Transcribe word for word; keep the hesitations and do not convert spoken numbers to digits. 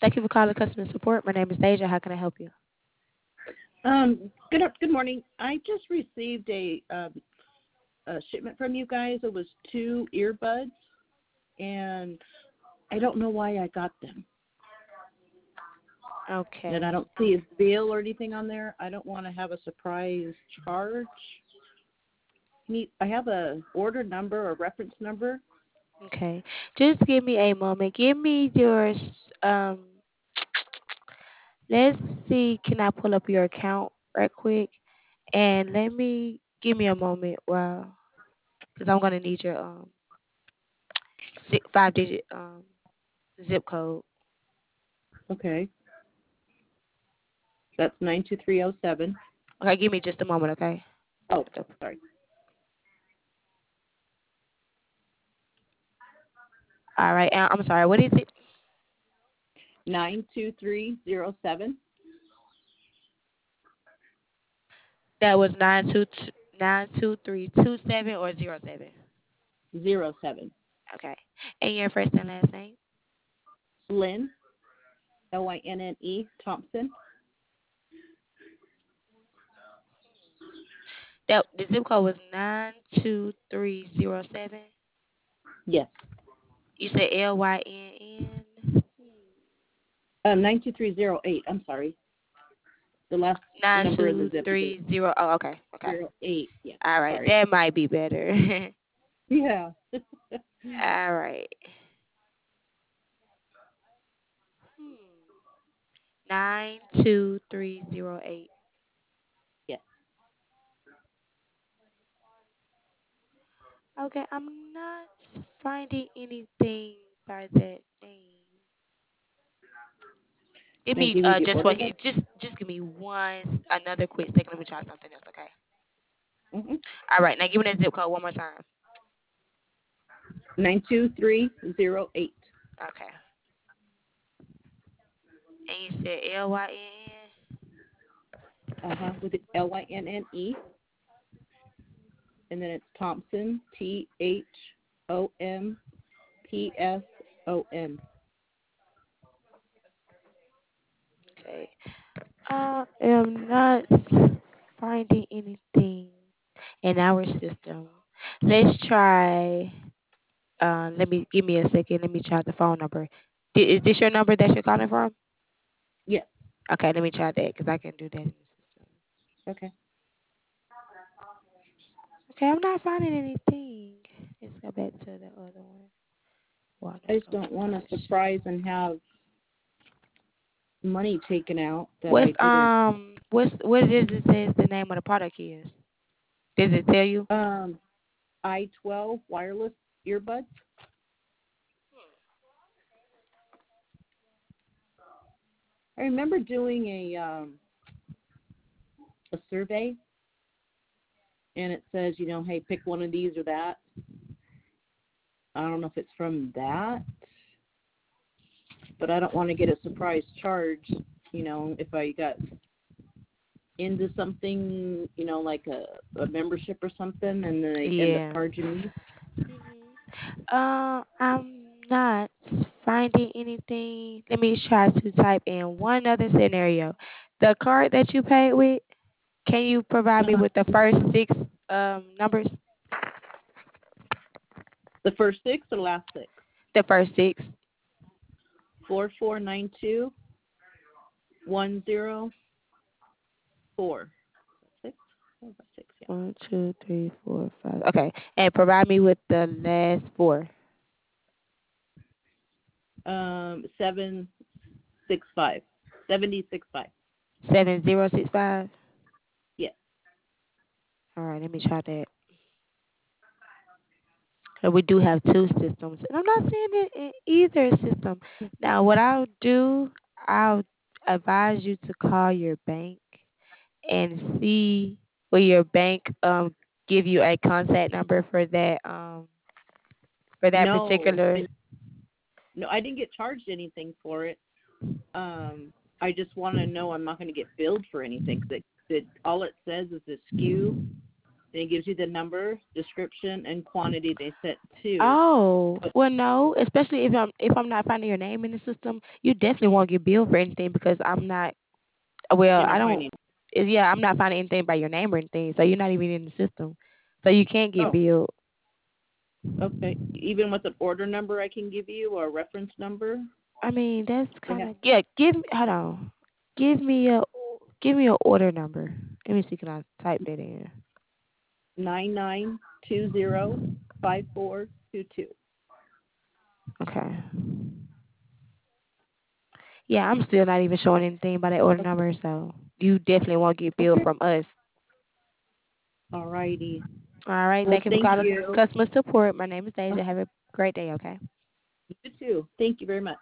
Thank you for calling customer support. My name is Deja. How can I help you? Um, good up- good morning. I just received a, um, a shipment from you guys. It was two earbuds, and I don't know why I got them. And I Okay. don't see a bill or anything on there. I don't want to have a surprise charge. Can you, I have a order number or reference number. Okay. Just give me a moment. Give me your s- um. Let's see. Can I pull up your account right quick? And let me give me a moment. Wow. Because I'm gonna need your um six, five digit um zip code. Okay, that's nine two three zero seven. Okay. Give me just a moment. Okay. Oh, sorry. All right. uh, I'm sorry. What is it? Nine two three zero seven. That was nine two t- nine two three two seven or zero seven. Zero seven. Okay. And your first and last name? Lynn, L Y N N E, Thompson. That the zip code was nine two three zero seven. Yes. You said L Y N N Uh, nine two three zero eight. I'm sorry. The last nine number of the two zip is three zero. Oh, okay, okay. zero eight. Yeah. All right, Sorry. that might be better. Yeah. All right. Hmm. Nine two three zero eight. Yes. Okay, I'm not finding anything by that name. Give Can I me give you uh the just order one. number? Just just give me one another quick second. Let me try something else. Okay. Mm-hmm. All right. Now give me that zip code one more time. Nine two three zero eight. Okay. And you said L Y N Uh huh. With it L Y N N E, and then it's Thompson, T H O M P S O N. N. Okay. I am not finding anything in our system. Let's try. Uh, let me give me a second. Let me try the phone number. Th- Is this your number that you're calling from? Yes. Okay, let me try that because I can do that in the system. Okay. Okay, I'm not finding anything. Let's go back to the other one. I just Water don't want to flush. surprise and have money taken out that What's I didn't. um what's what is it says the name of the product is? Does it tell you? Um, I twelve wireless earbuds. I remember doing a um, a survey, and it says, you know, hey, pick one of these or that. I don't know if it's from that, but I don't want to get a surprise charge, you know, if I got into something, you know, like a, a membership or something, and then they end up Yeah. charging me. hmm Uh, I'm not finding anything. Let me try to type in one other scenario. The card that you paid with, can you provide me Uh-huh. with the first six um numbers? The first six or last six? The first six. Four four nine two one zero four. Six? What was that, six? Yeah. One, two, three, four, five. Okay, and provide me with the last four. Um, seven six five. Seventy six five. Seven zero six five. Yes. All right, let me try that. And we do have two systems, and I'm not saying it in either system. Now, what I'll do, I'll advise you to call your bank and see will your bank um give you a contact number for that um for that No. particular. I, no, I didn't get charged anything for it. Um, I just want to know I'm not going to get billed for anything. Cause it, it, all it says is the S K U And it gives you the number, description, and quantity they sent to. Oh, But well, no. Especially if I'm if I'm not finding your name in the system, you definitely won't get billed for anything because I'm not. Well, you're I not don't. finding. eh, Yeah, I'm not finding anything by your name or anything, so you're not even in the system, so you can't get Oh, billed. okay. Even with an order number, I can give you or a reference number. I mean, that's They kind have of yeah. Give me hold on. Give me a give me a order number. Let me see. Can I type that in? nine nine two zero five four two two. Okay. Yeah, I'm still not even showing anything by that order Okay. number, so you definitely won't get billed Okay. from us. All righty. All right. Well, Thank you for thank calling you. customer support. My name is Uh, Deja. Have a great day. Okay. You too. Thank you very much.